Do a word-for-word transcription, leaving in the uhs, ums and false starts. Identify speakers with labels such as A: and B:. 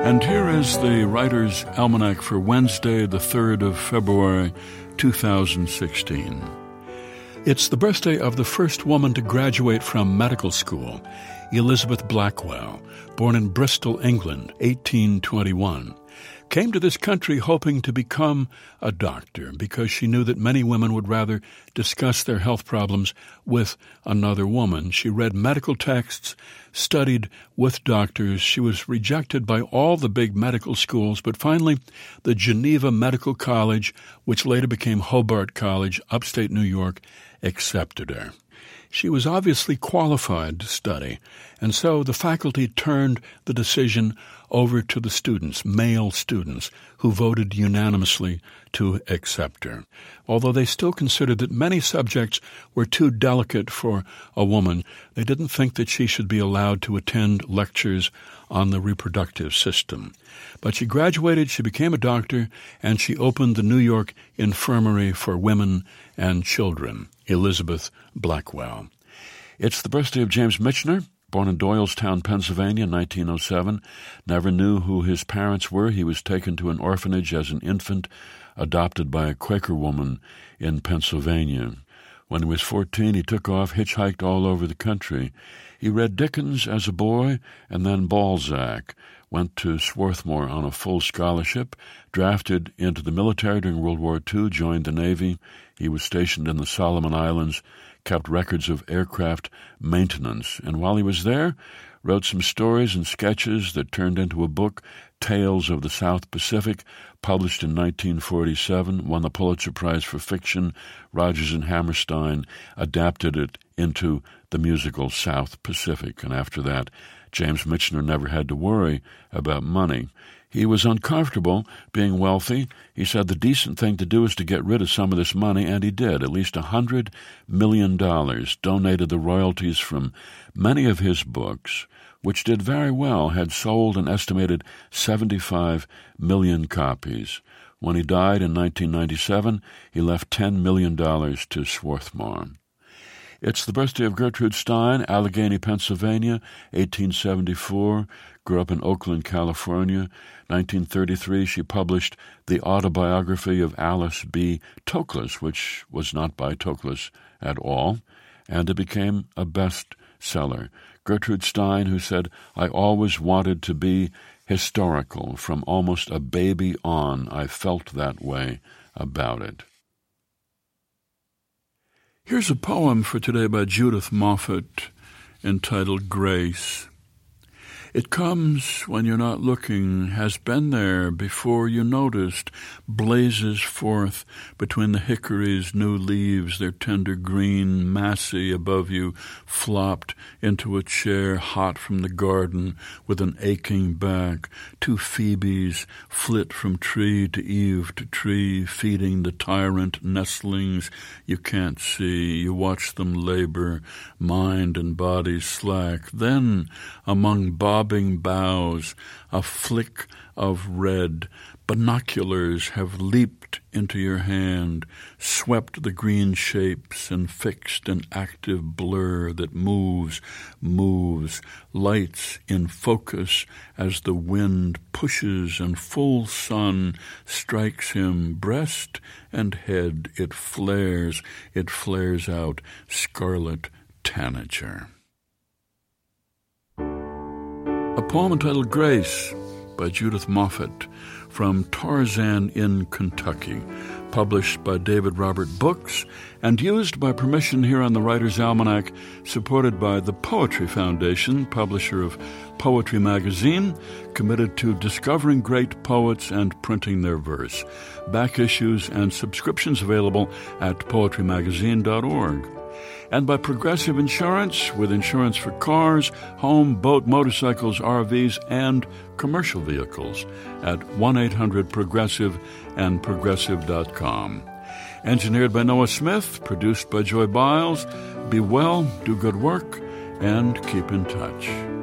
A: And here is the Writer's Almanac for Wednesday, the third of February, two thousand sixteen. It's the birthday of the first woman to graduate from medical school, Elizabeth Blackwell, born in Bristol, England, eighteen twenty-one. Came to this country hoping to become a doctor because she knew that many women would rather discuss their health problems with another woman. She read medical texts, studied with doctors. She was rejected by all the big medical schools, but finally the Geneva Medical College, which later became Hobart College, upstate New York, accepted her. She was obviously qualified to study, and so the faculty turned the decision over to the students, male students, who voted unanimously to accept her. Although they still considered that many subjects were too delicate for a woman, they didn't think that she should be allowed to attend lectures on the reproductive system. But she graduated, she became a doctor, and she opened the New York Infirmary for Women and Children, Elizabeth Blackwell. It's the birthday of James Michener, born in Doylestown, Pennsylvania, in nineteen oh seven. Never knew who his parents were. He was taken to an orphanage as an infant, adopted by a Quaker woman in Pennsylvania. When he was fourteen, he took off, hitchhiked all over the country. He read Dickens as a boy and then Balzac, went to Swarthmore on a full scholarship, drafted into the military during World War Two, joined the Navy. He was stationed in the Solomon Islands, kept records of aircraft maintenance, and while he was there, wrote some stories and sketches that turned into a book, Tales of the South Pacific, published in nineteen forty-seven, won the Pulitzer Prize for Fiction. Rodgers and Hammerstein adapted it into the musical South Pacific, and after that, James Michener never had to worry about money. He was uncomfortable being wealthy. He said the decent thing to do is to get rid of some of this money, and he did. At least one hundred million dollars donated the royalties from many of his books, which did very well, had sold an estimated seventy-five million copies. When he died in nineteen ninety-seven, he left ten million dollars to Swarthmore. It's the birthday of Gertrude Stein, Allegheny, Pennsylvania, eighteen seventy-four, grew up in Oakland, California. nineteen thirty-three, she published the autobiography of Alice B. Toklas, which was not by Toklas at all, and it became a bestseller. Gertrude Stein, who said, "I always wanted to be historical. From almost a baby on, I felt that way about it." Here's a poem for today by Judith Moffett entitled Grace. It comes when you're not looking, has been there before you noticed, blazes forth between the hickories' new leaves, their tender green, massy above you, flopped into a chair hot from the garden with an aching back. Two Phoebes flit from tree to eave to tree, feeding the tyrant nestlings you can't see. You watch them labor, mind and body slack. Then, among bobbing boughs, a flick of red, binoculars have leaped into your hand, swept the green shapes and fixed an active blur that moves, moves, lights in focus as the wind pushes and full sun strikes him, breast and head. It flares, it flares out, scarlet tanager. A poem entitled Grace by Judith Moffett from Tarzan in Kentucky, published by David Robert Books and used by permission here on the Writer's Almanac, supported by the Poetry Foundation, publisher of Poetry Magazine, committed to discovering great poets and printing their verse. Back issues and subscriptions available at poetry magazine dot org. And by Progressive Insurance, with insurance for cars, home, boat, motorcycles, R Vs, and commercial vehicles at one eight hundred progressive and progressive dot com. Engineered by Noah Smith, produced by Joy Biles. Be well, do good work, and keep in touch.